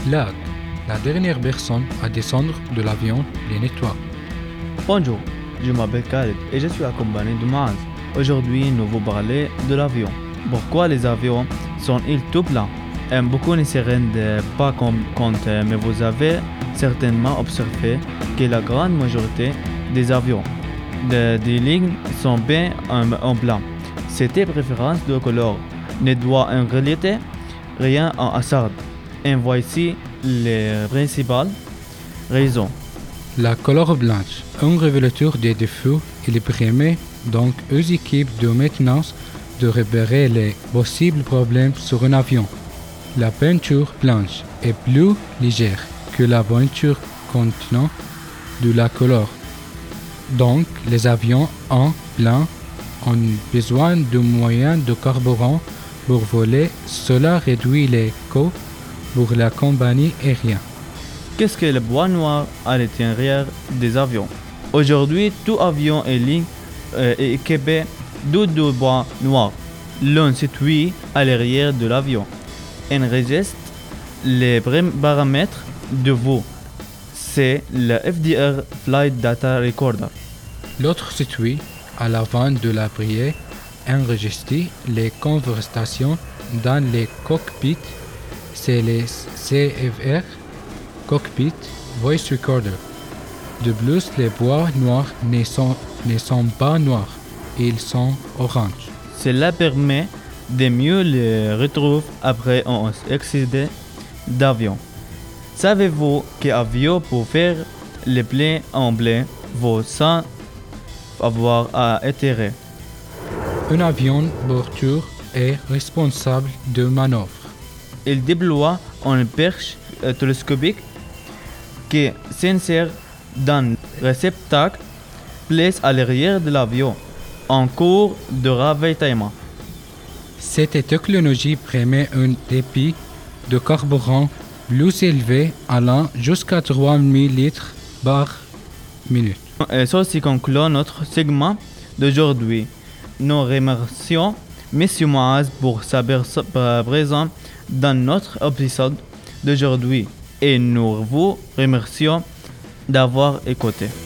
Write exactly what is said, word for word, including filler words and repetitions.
Là, la dernière personne à descendre de l'avion les nettoie. Bonjour, je m'appelle Khaled et je suis accompagné de Maaz. Aujourd'hui, nous vous parler de l'avion. Pourquoi les avions sont-ils tout pleins? Et beaucoup ne se rendent pas compte, mais vous avez certainement observé que la grande majorité des avions de, des lignes sont bien en, en blanc. Cette préférence de couleur ne doit en réalité rien en hasard. Et voici les principales raisons. La couleur blanche, une révélateur des défauts, il permet donc aux équipes de maintenance de repérer les possibles problèmes sur un avion. La peinture blanche est plus légère que la peinture contenant de la couleur. Donc, les avions en blanc ont besoin de moyens de carburant pour voler. Cela réduit les coûts pour la compagnie aérienne. Qu'est-ce que le bois noir à l'intérieur des avions? Aujourd'hui, tout avion et ligne euh, est équipé de deux bois noirs. L'un situé à l'arrière de l'avion enregistre les paramètres de vol. C'est le F D R Flight Data Recorder. L'autre situé à l'avant de l'appareil enregistre les conversations dans les cockpits. C'est le C F R Cockpit Voice Recorder. De plus, les bois noirs ne sont, ne sont pas noirs, ils sont orange. Cela permet de mieux les retrouver après un accident d'avion. Savez-vous qu'un avion peut faire le plein en blanc vaut sans avoir à atterrir? Un avion bordure est responsable de manœuvres. Il déploie une perche euh, télescopique qui s'insère dans le réceptacle placé à l'arrière de l'avion en cours de ravitaillement. Cette technologie permet un débit de carburant plus élevé allant jusqu'à trois mille litres par minute. Et ceci conclut notre segment d'aujourd'hui. Nous remercions M. Moaz pour sa présence dans notre épisode d'aujourd'hui et nous vous remercions d'avoir écouté.